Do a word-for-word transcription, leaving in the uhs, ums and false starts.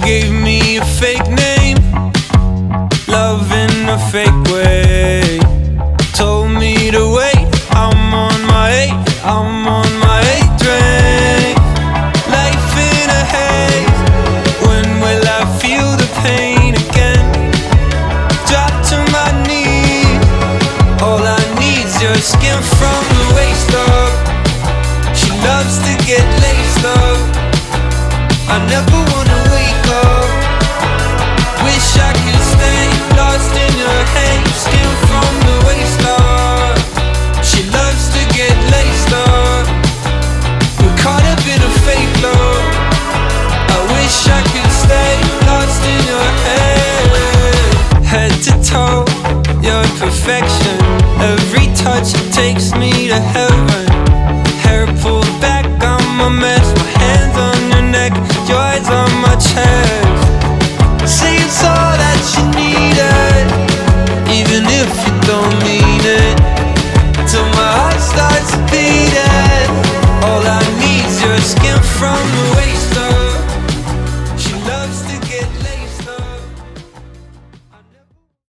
gave me a fake name, love in a fake way. Told me to wait, I'm on my eight, I'm on my eighth train. Life in a haze, when will I feel the pain again? Drop to my knees, all I need's your skin from the waist up. She loves to get laced up, I never wanna